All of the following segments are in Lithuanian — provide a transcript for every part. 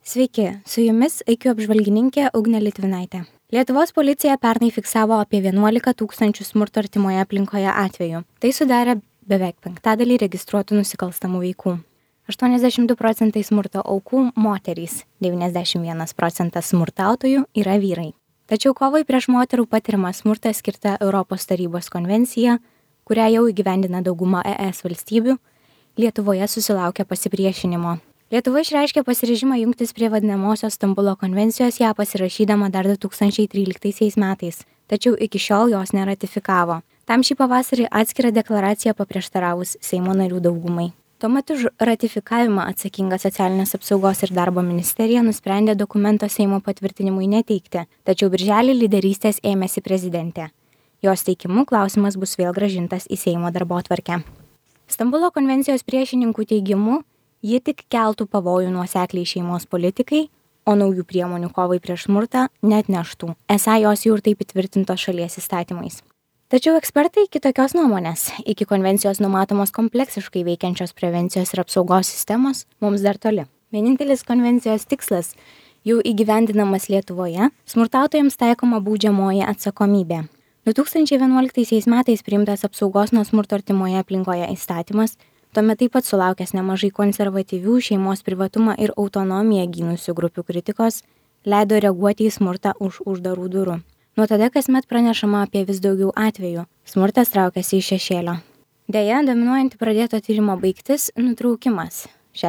Sveiki, su jumis IQ apžvalgininkė Ugnė Litvinaitė. Lietuvos policija pernai fiksavo apie 11 000 smurto artimoje aplinkoje atvejų. Tai sudarė beveik penktadalį registruotų nusikalstamų veikų. 82% smurto aukų moterys, 91% smurtautojų yra vyrai. Tačiau kovai prieš moterų patiriamą smurtą skirta Europos tarybos konvencija, kurią jau įgyvendina dauguma ES valstybių, Lietuvoje susilaukė pasipriešinimo. Lietuva išreiškė pasiryžimą jungtis prie vadinamosios Stambulo konvencijos, ją pasirašydama dar 2013 metais, tačiau iki šiol jos neratifikavo. Tam šį pavasarį atskirą deklaraciją paprieštaravus Seimo narių daugumai. Tuo metu už ratifikavimą atsakinga socialinės apsaugos ir darbo ministerija nusprendė dokumento Seimo patvirtinimui neteikti, tačiau birželį lyderystės ėmėsi prezidentė. Jos teikimu klausimas bus vėl grąžintas į Seimo darbotvarkę. Stambulo konvencijos priešininkų teigimu, ji tik keltų pavojų nuosekliai šeimos politikai, o naujų priemonių kovai prieš smurtą neatneštų. Esą jos jau ir taip įtvirtintos šalies įstatymais. Tačiau ekspertai kitokios nuomonės. Iki konvencijos numatomos kompleksiškai veikiančios prevencijos ir apsaugos sistemos mums dar toli. Vienintelis konvencijos tikslas jau įgyvendinamas Lietuvoje - smurtautojams taikoma baudžiamoji atsakomybė. 2011 metais priimtas apsaugos nuo smurto artimoje aplinkoje įstatymas, tuomet taip pat sulaukęs nemažai konservatyvių šeimos privatumą ir autonomiją gynusių grupių kritikos, leido reaguoti į smurtą už uždarų durų. Nuo tada kasmet pranešama apie vis daugiau atvejų. Smurtas traukiasi iš šešėlio. Deja, dominuojanti pradėto tyrimo baigtis - nutraukimas.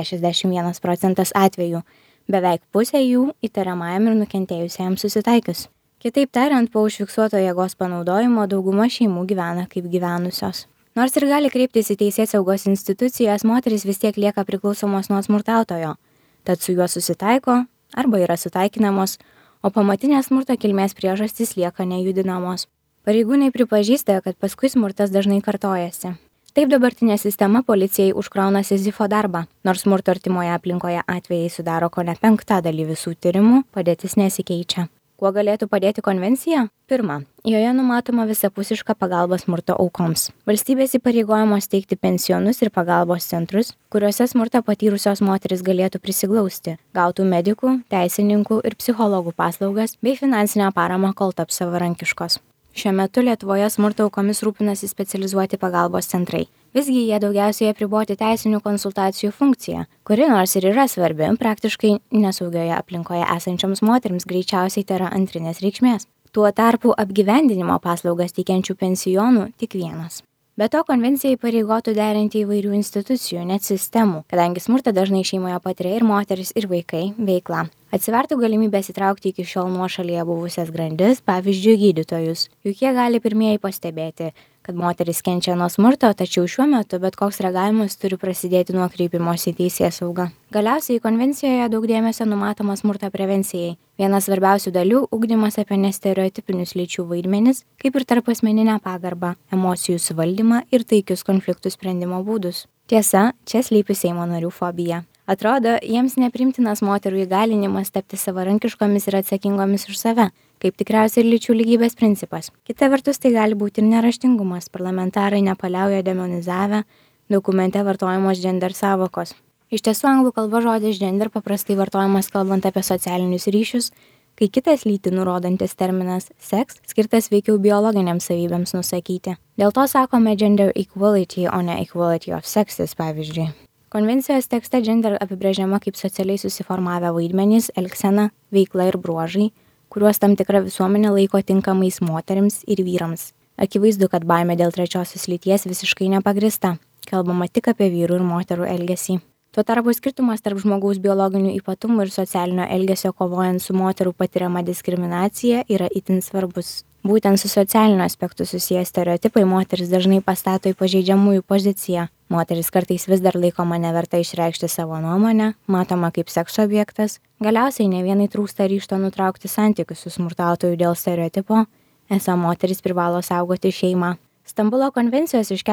61% atvejų, beveik pusė jų įtariamajam ir nukentėjusiajam susitaikius. Kitaip tariant, po užfiksuoto jėgos panaudojimo dauguma šeimų gyvena kaip gyvenusios. Nors ir gali kreiptis į teisėsaugos institucijas, moterys vis tiek lieka priklausomos nuo smurtautojo, tad su juo susitaiko arba yra sutaikinamos, o pamatinės smurto kilmės priežastys lieka nejudinamos. Pareigūnai pripažįsta, kad paskui smurtas dažnai kartojasi. Taip dabartinė sistema policijai užkrauna Sizifo darbą. Nors smurto artimoje aplinkoje atvejai sudaro kone penktadalį visų tyrimų, padėtis nesikeičia. Kuo galėtų padėti konvencija? Pirma, joje numatoma visapusiška pagalba smurto aukoms. Valstybės įpareigojamos teikti pensionus ir pagalbos centrus, kuriuose smurtą patyrusios moteris galėtų prisiglausti, gautų medikų, teisininkų ir psichologų paslaugas bei finansinę paramą, kol taps savarankiškos. Šiuo metu Lietuvoje smurto aukomis rūpinasi specializuoti pagalbos centrai. Visgi jie daugiausiai apriboti teisinių konsultacijų funkciją, kuri nors ir yra svarbi, praktiškai nesaugioje aplinkoje esančioms moterims greičiausiai tai yra antrinės reikšmės. Tuo tarpu apgyvendinimo paslaugas teikiančių pensionų tik vienas. Be to, konvencija įpareigotų derinti įvairių institucijų, net sistemų, kadangi smurtą dažnai šeimoje patiria ir moteris, ir vaikai veiklą. Atsivertų galimybės įtraukti iki šiol nuošalyje buvusias grandis, pavyzdžiui, gydytojus. Juk jie gali pirmieji pastebėti, kad moteris kenčia nuo smurto, tačiau šiuo metu bet koks reagavimas turi prasidėti nuo kreipimosi į teisėsaugą. Galiausiai konvencijoje daug dėmesio numatoma smurto prevencijai. Vienas svarbiausių dalių - ugdymas apie nestereotipinius lyčių vaidmenis, kaip ir tarpasmeninę pagarbą, emocijų suvaldymą ir taikius konfliktų sprendimo būdus. Tiesa, čia slypi Seimo narių fobija. Atrodo, jiems neprimtinas moterų įgalinimas tapti savarankiškomis ir atsakingomis už save, kaip tikriausiai ir lyčių lygybės principas. Kita vertus, tai gali būti ir neraštingumas. Parlamentarai nepaliauja demonizavę dokumente vartojamos gender sąvokos. Iš tiesų, anglų kalba žodis gender paprastai vartojamas kalbant apie socialinius ryšius, kai kitas lytį nurodantis terminas sex skirtas veikiau biologinėms savybėms nusakyti. Dėl to sakome gender equality, o ne equality of sexes, pavyzdžiui. Konvencijos tekste gender apibrėžiama kaip socialiai susiformavę vaidmenys, elgsena, veikla ir bruožai, kuriuos tam tikra visuomenė laiko tinkamais moterims ir vyrams. Akivaizdu, kad baimė dėl trečiosios lyties visiškai nepagrįsta. Kalbama tik apie vyrų ir moterų elgesį. Tuo tarpu skirtumas tarp žmogaus biologinių ypatumų ir socialinio elgesio kovojant su moterų patiriama diskriminacija yra itin svarbus. Būtent su socialiniu aspektu susiję stereotipai moteris dažnai pastato į pažeidžiamųjų poziciją. Moteris kartais vis dar laikoma neverta išreikšti savo nuomonę, matoma kaip sekso objektas. Galiausiai ne vienai trūksta ryžto nutraukti santykius su smurtautoju dėl stereotipo, esą moteris privalo saugoti šeimą. Stambulo konvencijos iš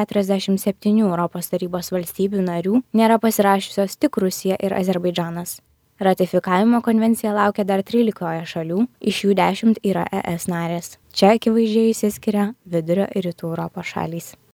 47 Europos tarybos valstybių narių nėra pasirašiusios tik Rusija ir Azerbaidžanas. Ratifikavimo konvencija laukia dar 13 šalių, iš jų 10 yra ES narės. Čia akivaizdžiai išsiskiria Vidurio ir Rytų Europos šalys.